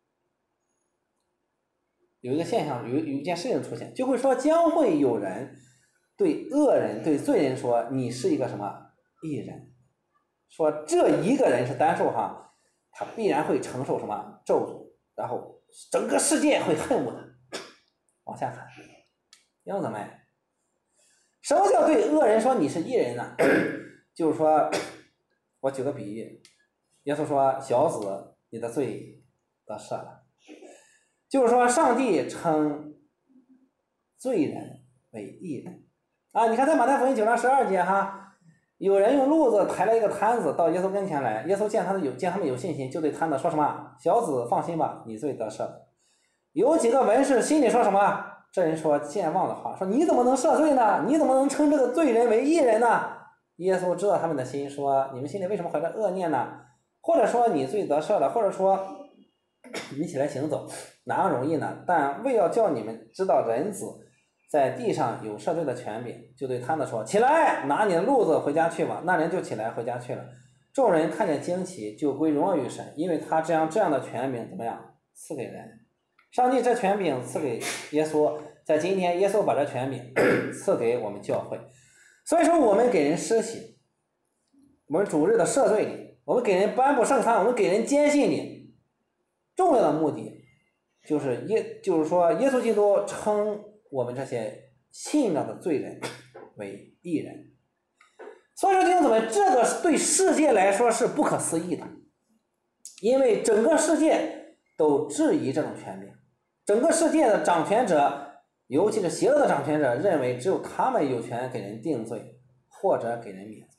有一个现象，有一件事情出现，就会说将会有人对恶人、对罪人说你是一个什么义人，说这一个人是单数哈，他必然会承受什么咒诅，然后整个世界会恨恶他。往下看，要怎么样？什么叫对恶人说你是义人呢？就是说，我举个比喻，耶稣说小子你的罪得赦了，就是说上帝称罪人为义人啊。你看在马太福音9章12节哈，有人用褥子抬了一个摊子到耶稣跟前来，耶稣见他们有信心，就对摊子说什么？小子放心吧，你罪得赦了。有几个文士心里说什么？这人说健忘的话，说你怎么能赦罪呢？你怎么能称这个罪人为义人呢？耶稣知道他们的心，说你们心里为什么怀着恶念呢？或者说你罪得赦了，或者说你起来行走，哪样容易呢？但为要叫你们知道人子在地上有赦罪的权柄，就对摊子说，起来拿你的褥子回家去吧。那人就起来回家去了。众人看见惊奇，就归荣耀于神，因为他这样的权柄怎么样赐给人。上帝这权柄赐给耶稣，在今天耶稣把这权柄赐给我们教会。所以说我们给人施洗，我们主日的赦罪礼，我们给人颁布圣餐，我们给人坚信礼，重要的目的就是说耶稣基督称我们这些信了的罪人为义人。所以说弟兄姊妹，这个对世界来说是不可思议的，因为整个世界都质疑这种权柄，整个世界的掌权者，尤其是邪恶的掌权者，认为只有他们有权给人定罪或者给人免罪。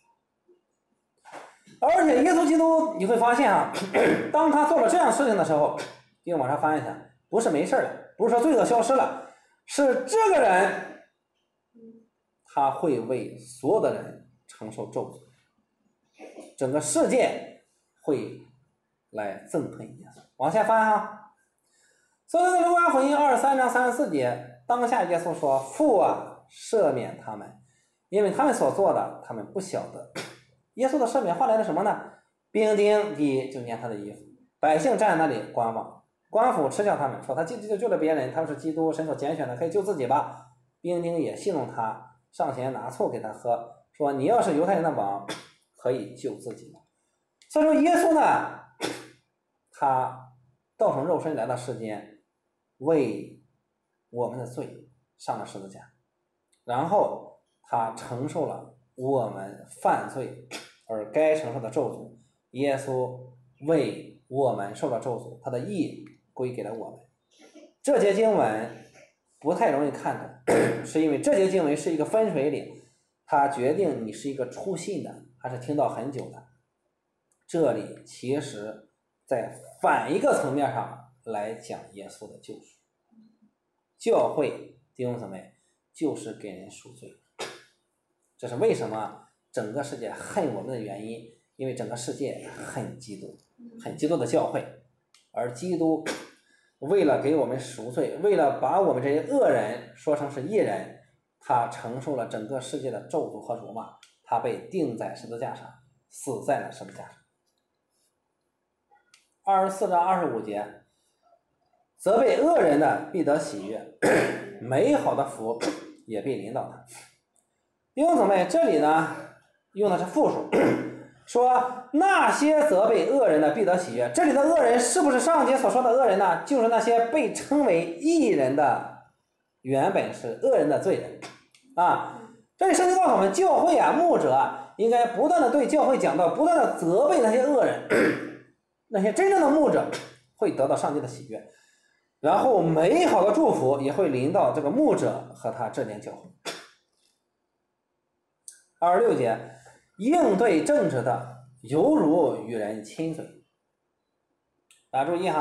而且耶稣基督你会发现当他做了这样事情的时候，弟兄往上翻一下，不是没事了，不是说罪恶消失了，是这个人他会为所有的人承受咒诅，整个世界会来憎恨耶稣。往下翻所以在路加福音23章34节，当下耶稣说：父啊，赦免他们，因为他们所做的他们不晓得。耶稣的赦免换来了什么呢？兵丁第一就捏他的衣服，百姓站在那里观望，官府嗤笑他们，说他救了别人，他们是基督，神所拣选的，可以救自己吧。兵丁也戏弄他，上前拿醋给他喝，说你要是犹太人的王，可以救自己。所以说耶稣呢，他道成肉身来到世间，为我们的罪上了十字架，然后他承受了我们犯罪而该承受的咒诅，耶稣为我们受了咒诅，他的义归给了我们。这节经文不太容易看懂，是因为这节经文是一个分水岭，它决定你是一个初信的还是听到很久的。这里其实在反一个层面上来讲耶稣的救赎。教会弟兄姊妹就是给人赎罪，这是为什么整个世界恨我们的原因，因为整个世界恨基督，恨基督的教会，而基督为了给我们赎罪，为了把我们这些恶人说成是义人，他承受了整个世界的咒诅和辱骂，他被钉在十字架上，死在了十字架上。24章25节，责备恶人的必得喜悦，美好的福也必临到他。弟兄姊妹，这里呢用的是复数，说那些责备恶人的必得喜悦。这里的恶人是不是上节所说的恶人呢？就是那些被称为义人的，原本是恶人的罪人这里圣经告诉我们，教会牧者应该不断的对教会讲道，不断的责备那些恶人，那些真正的牧者会得到上帝的喜悦，然后美好的祝福也会临到这个牧者和他这间教会。26节，应对正直的犹如与人亲嘴。大家注意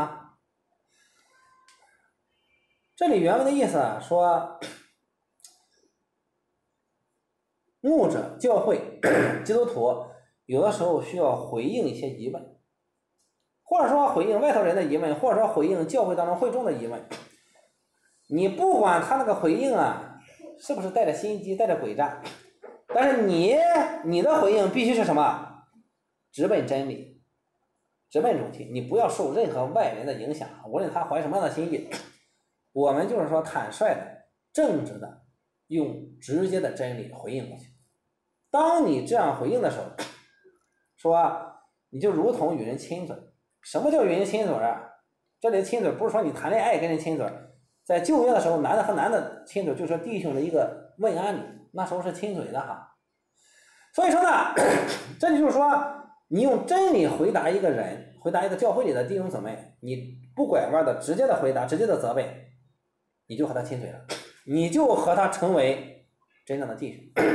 这里原文的意思说，牧者、教会、基督徒有的时候需要回应一些疑问，或者说回应外头人的疑问，或者说回应教会当中会众的疑问。你不管他那个回应是不是带着心机带着诡诈，但是你的回应必须是什么？直奔真理，直奔主题，你不要受任何外人的影响，无论他怀什么样的心意，我们就是说坦率的正直的用直接的真理回应过去。当你这样回应的时候，说你就如同与人亲嘴。什么叫与人亲嘴这里的亲嘴不是说你谈恋爱跟人亲嘴，在旧约的时候男的和男的亲嘴就是说弟兄的一个问安礼，那时候是亲嘴的所以说呢，这里就是说你用真理回答一个人，回答一个教会里的弟兄姊妹，你不拐弯的直接的回答，直接的责备，你就和他亲嘴了，你就和他成为真正的弟兄。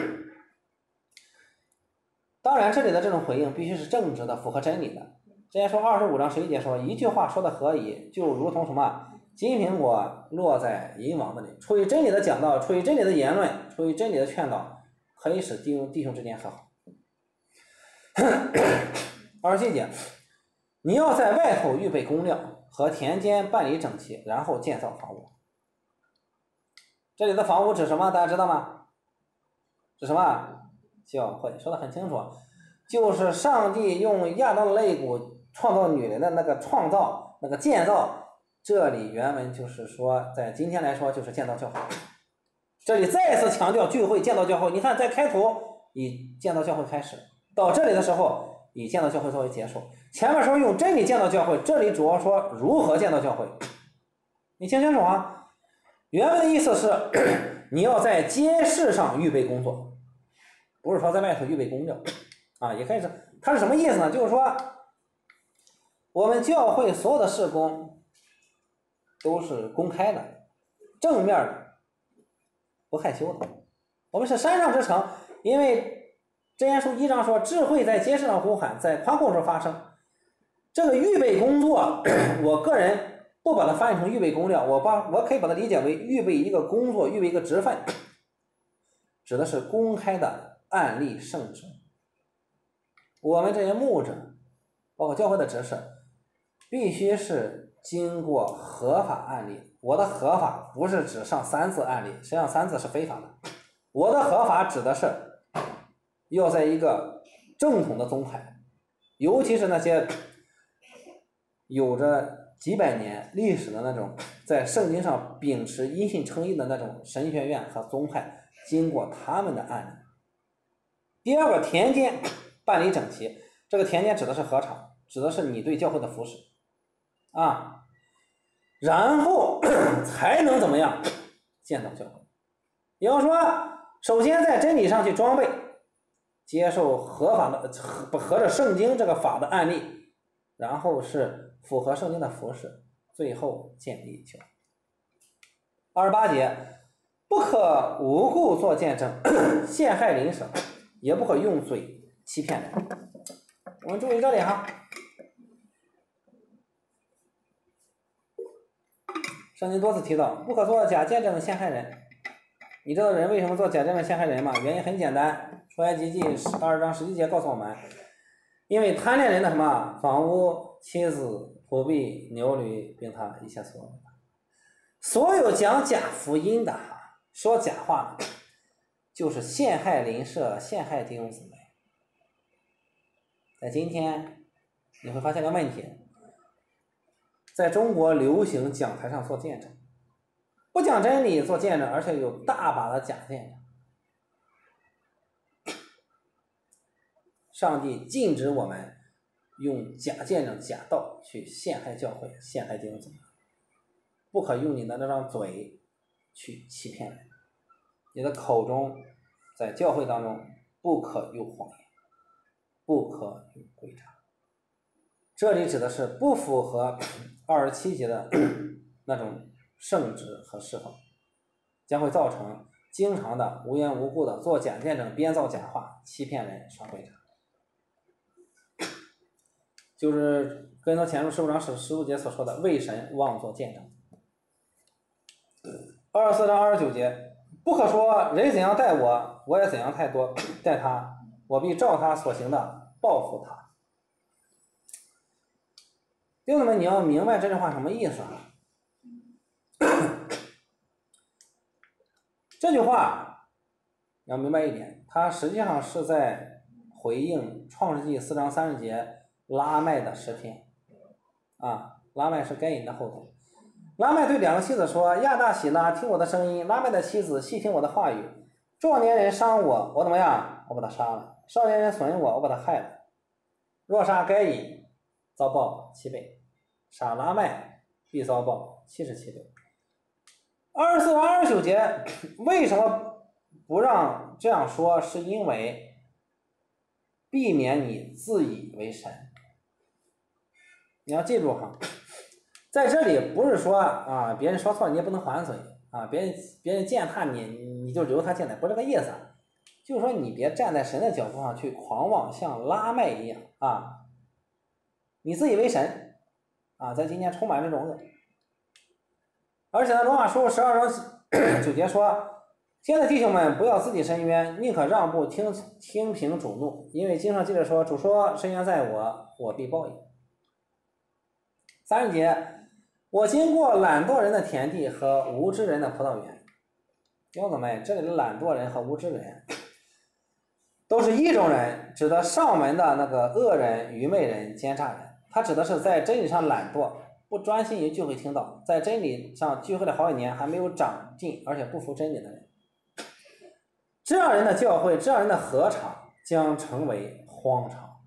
当然这里的这种回应必须是正直的，符合真理的。之前说25章11节说，一句话说的合宜，就如同什么金苹果落在银网子里。出于真理的讲道，出于真理的言论，出于真理的劝导，可以使弟兄之间和好。27节，你要在外头预备工料，和田间办理整齐，然后建造房屋。这里的房屋指什么？大家知道吗？指什么？教会。说得很清楚，就是上帝用亚当的肋骨创造女人的那个创造，那个建造，这里原文就是说，在今天来说就是建造教会。这里再次强调聚会建造教会，你看在开头以建造教会开始，到这里的时候以建造教会作为结束。前面说用真理建造教会，这里主要说如何建造教会。你听清楚原文的意思是你要在街市上预备工作，不是说在外头预备工料啊，也可以是，它是什么意思呢？就是说我们教会所有的事工都是公开的、正面的、不害羞的。我们是山上之城，因为箴言书1章说，智慧在街市上呼喊，在宽阔处发生。这个预备工作，我个人不把它翻译成预备工料，我可以把它理解为预备一个工作，预备一个职分，指的是公开的案例圣职。我们这些牧者，包括教会的执事，必须是经过合法案例。我的合法不是指上3次案例，实际上3次是非法的。我的合法指的是要在一个正统的宗派，尤其是那些有着几百年历史的那种在圣经上秉持因信称义的那种神学院和宗派，经过他们的案例。第二个，田间办理整齐，这个田间指的是禾场，指的是你对教会的服侍啊，然后才能怎么样建造教会。也就是说，首先在真理上去装备，接受合法的合着圣经这个法的案例，然后是符合圣经的服饰，最后建立教会。28节，不可无故做见证，陷害邻舍，也不可用嘴欺骗人。我们注意这里哈，圣经多次提到不可做假见证陷害人。你知道人为什么做假见证陷害人吗？原因很简单，出埃及记22章11节告诉我们，因为贪恋人的什么房屋、妻子、仆婢、牛驴，并他一切所有的。所有讲假福音的，说假话的，就是陷害邻舍、陷害弟兄姊妹。在今天你会发现个问题，在中国流行讲台上做见证，不讲真理做见证，而且有大把的假见证。上帝禁止我们用假见证、假道去陷害教会、陷害弟兄姊妹，不可用你的那张嘴去欺骗人，你的口中在教会当中不可有谎言，不可有诡诈。这里指的是不符合27节的那种圣职和侍奉，将会造成经常的无缘无故的做假见证、编造假话、欺骗人、耍诡诈。就是跟着前书15章15节所说的为神妄作见证。24章29节，不可说人怎样待我，我也怎样待他，我必照他所行的报复他。弟兄们，你要明白这句话什么意思啊？这句话要明白一点，它实际上是在回应创世纪4章30节拉麦的诗篇啊。拉麦是该隐的后头，拉麦对2个妻子说，亚大喜拉，听我的声音，拉麦的妻子细听我的话语。壮年人伤我，我怎么样？我把他杀了。少年人损我，我把他害了。若杀该隐，遭报7倍；杀拉麦，必遭报77倍。24章29节为什么不让这样说？是因为避免你自以为神。你要记住哈，在这里不是说啊，别人说错了你也不能还嘴啊，别人践踏你就留他进来，不是这个意思。就是说你别站在神的角度上去狂妄，像拉麦一样啊，你自以为神啊，在今天充满这种恶。而且呢，罗马书12章9节说，亲爱的弟兄们，不要自己伸冤，宁可让步，听凭主怒，因为经上记着说，主说伸冤在我，我必报应。30节，我经过懒惰人的田地和无知人的葡萄园。弟兄姊妹，这里的懒惰人和无知人都是一种人，指的上文的那个恶人、愚昧人、奸诈人。他指的是在真理上懒惰，不专心于聚会听道，在真理上聚会了好几年还没有长进，而且不服真理的人。这样人的教会，这样人的禾场将成为荒场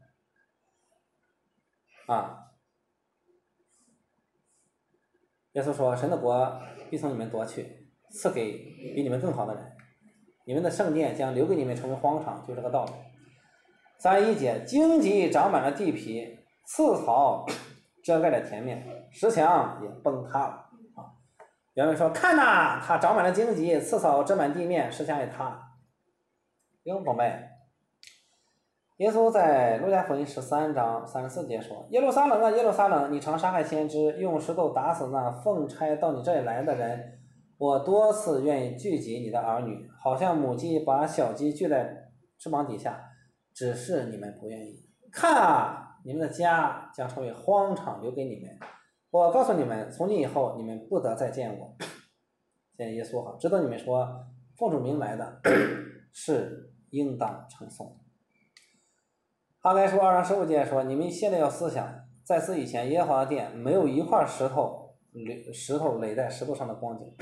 啊！耶稣说，神的国必从你们夺去， 赐给比你们更好的人，你们的圣殿将留给你们成为荒场，就这个道理。31节，荆棘长满了地皮，刺草遮盖了田面，石墙也崩塌了啊。原文说，看呐，它长满了荆棘，刺草遮满地面，石墙也塌了。弟兄姊妹，耶稣在路加福音13章34节说，耶路撒冷啊，耶路撒冷，你常杀害先知，用石头打死那奉差到你这里来的人，我多次愿意聚集你的儿女，好像母鸡把小鸡聚在翅膀底下，只是你们不愿意。看啊，你们的家将成为荒场，留给你们。我告诉你们，从今以后你们不得再见我。现在耶稣好，知道你们说奉主名来的是应当称颂。哈该书2章15节说，你们现在要思想，在此以前耶和华的殿没有一块石头垒在石头上的光景。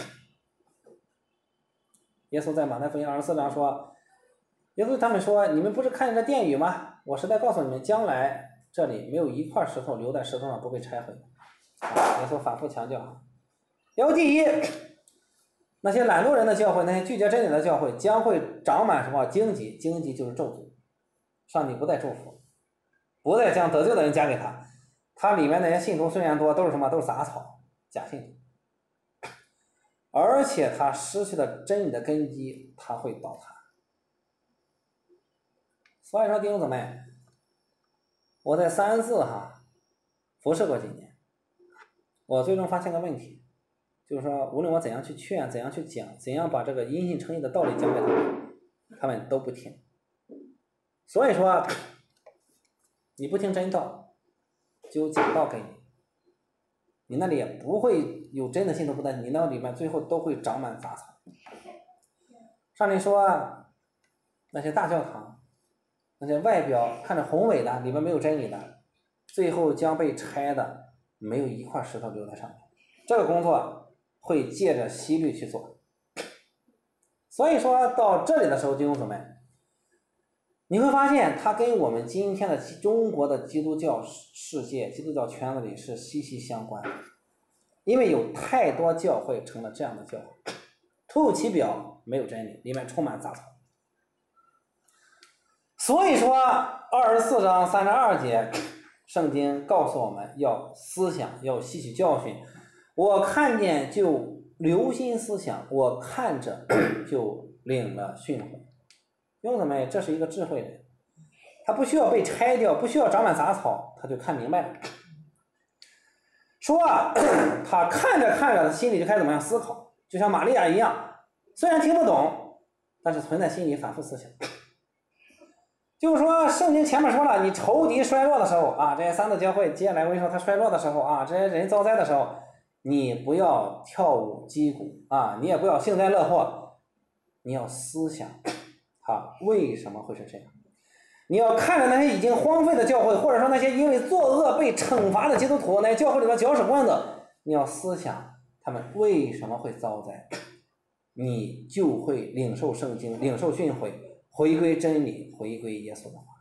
耶稣在马太福音24章说，耶稣他们说，你们不是看见这殿宇吗？我实在告诉你们，将来这里没有一块石头留在石头上不被拆毁。耶稣反复强调，要第一，那些懒惰人的教会，那些拒绝真理的教会将会长满什么荆棘？荆棘就是咒诅，上帝不再祝福，不再将得救的人加给他，他里面那些信徒虽然多，都是什么？都是杂草，假信徒，而且他失去了真理的根基，他会倒塌。所以说弟兄姊妹，我在314服侍过几年，我最终发现个问题，就是说无论我怎样去劝，怎样去讲，怎样把这个因信称义的道理讲给他们，他们都不听。所以说你不听真道，就有假道给你，你那里也不会有真的信徒不但你那里面最后都会长满杂草。上帝说那些大教堂，那些外表看着宏伟的，里面没有真理的，最后将被拆的没有一块石头留在上面。这个工作会借着希律去做。所以说到这里的时候，弟兄姊妹，你会发现它跟我们今天的中国的基督教世界、基督教圈子里是息息相关的，因为有太多教会成了这样的教会，徒有其表，没有真理，里面充满杂草。所以说24章32节，圣经告诉我们要思想，要吸取教训。我看见就留心思想，我看着就领了训诲。兄弟们，这是一个智慧人，他不需要被拆掉，不需要长满杂草，他就看明白了。说他看着看着，他心里就开始怎么样思考，就像玛利亚一样，虽然听不懂，但是存在心里反复思想。就是说圣经前面说了，你仇敌衰落的时候这些三个教会接下来我跟你说他衰落的时候这些人遭灾的时候，你不要跳舞击鼓你也不要幸灾乐祸，你要思想为什么会是这样。你要看着那些已经荒废的教会，或者说那些因为作恶被惩罚的基督徒，那些教会里的搅屎棍子，你要思想他们为什么会遭灾，你就会领受圣经，领受训诲，回归真理，回归耶稣的话。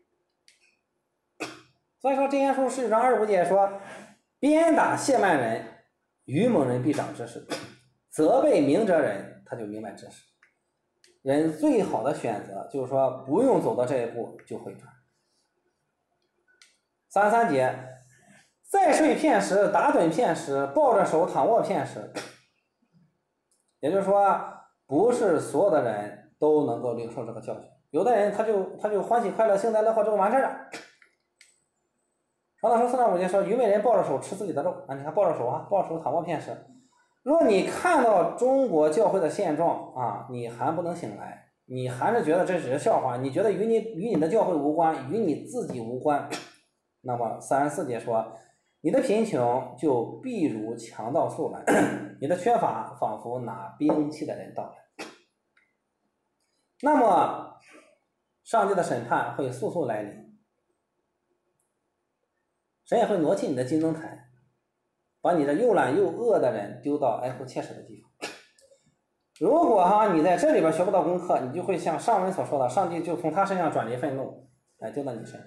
所以说箴言书19章25节说，鞭打亵慢人，愚蒙人必长知识，责备明哲人，他就明白知识。人最好的选择就是说不用走到这一步就会转。33节，再睡片时，打盹片时，抱着手躺卧片时。也就是说不是所有的人都能够领受这个教训，有的人他就欢喜快乐幸灾乐祸就完事了。传道书4章5节说，愚昧人抱着手吃自己的肉你看抱着手抱着手躺卧片时。如果你看到中国教会的现状你还不能醒来，你还是觉得这只是笑话，你觉得与你的教会无关，与你自己无关，那么34节说，你的贫穷就必如强盗速来，你的缺乏仿佛拿兵器的人到来。那么上帝的审判会速速来临，神也会挪去你的金灯台，把你这又懒又饿的人丢到哀哭切齿的地方。如果你在这里边学不到功课，你就会像上文所说的，上帝就从他身上转离愤怒来丢到你身上。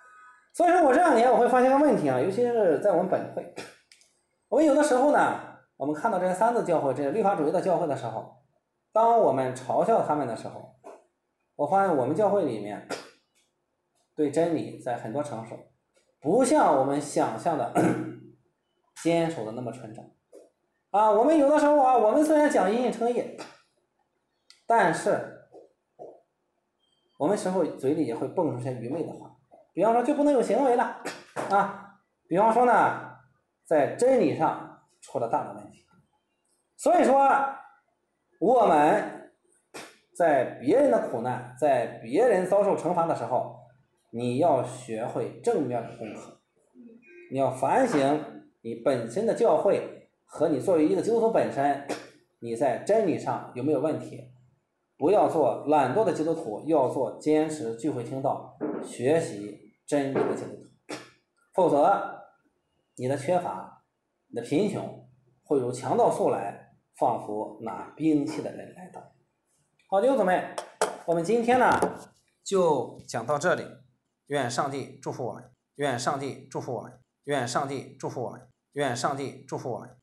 所以说我这2年我会发现个问题尤其是在我们本会，我们有的时候呢我们看到这些三自教会、这些律法主义的教会的时候，当我们嘲笑他们的时候，我发现我们教会里面对真理在很多场所不像我们想象的坚守的那么纯正啊。我们有的时候啊，我们虽然讲因信称义，但是我们时候嘴里也会蹦出些愚昧的话，比方说就不能有行为了啊，比方说呢，在真理上出了大的问题。所以说我们在别人的苦难，在别人遭受惩罚的时候，你要学会正面的功课，你要反省你本身的教会和你作为一个基督徒本身，你在真理上有没有问题。不要做懒惰的基督徒，要做坚持聚会听道、学习真理的基督徒，否则你的缺乏、你的贫穷会如强盗速来，仿佛拿兵器的人来到。好，弟兄姊妹，我们今天呢就讲到这里，愿上帝祝福我们，愿上帝祝福我们，愿上帝祝福我们，愿上帝祝福我们。